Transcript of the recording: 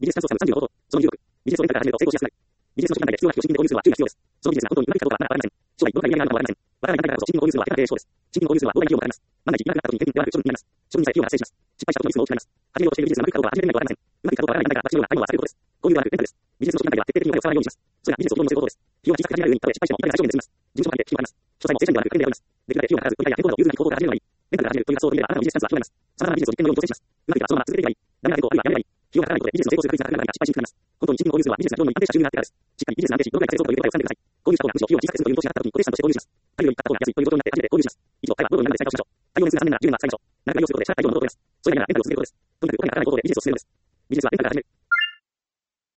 ビジネスチャンスを30のこと、その技術、ビジネスをインターから始めると成功しやすくなる。ビジネスの初期段階で必要な費用資金で購入するのは注意が必要です。そのビジネスが本当にうまいかどうかはまだわかりません。将来どのくらい売上が上がるかもわかりません。わからない段階だからこそ資金の購入するのは手が定です。資金の購入するのは膨大な費用もかかります。万が一いらなくなった時に転勤ではなく処分になります。処分にさえ費用が発生します。失敗したことのリスクも大きくなります。始めようとしているビジネスがうまくいくかどうかは始めてみないとわかりません。うまくいくかどうかわからない段階から始めるのがあるのは避けることです。購入ではなくレンタルです。ビジネスの初期段階では徹底的にお金を使わないようにします。それがビジネスをどんどん乗せることです。費用は小さく始められるように、たとえ失敗してもいかがな上限で済みます。事務所関係で費用がかかります。詳細も正社員ではなく個人で選びます。できるだけ費用がかからず、売り上げや店舗など融通なき方法から始めるのがいい。レンタルから始めるという発想を取り入れれば、あなたのビジネスチャンスは広がります。様々なビジネスを実験のように挑戦します。うまくいけばそのまま続けていけばいい。ダメならそのまま続けるか続けていけばいい。ダメな傾向、あるいはやめればいい。費用がかからないことでビジネスの成功する確率が高くなるから失敗しにくくなります。本当に資金の購入するのはビジネスが非常に安定した収入になってからです。しっかりビジネスの安定してどのくらい稼ぐということを予算でください。購入した方が安定しているということを予算でください。購入した方が安いということになって初めて購入します。以上、彼はどのようになるか選択をしましょう。対応にする3年なら10年は使いましょう。長く対応することで社会対応の戻ります。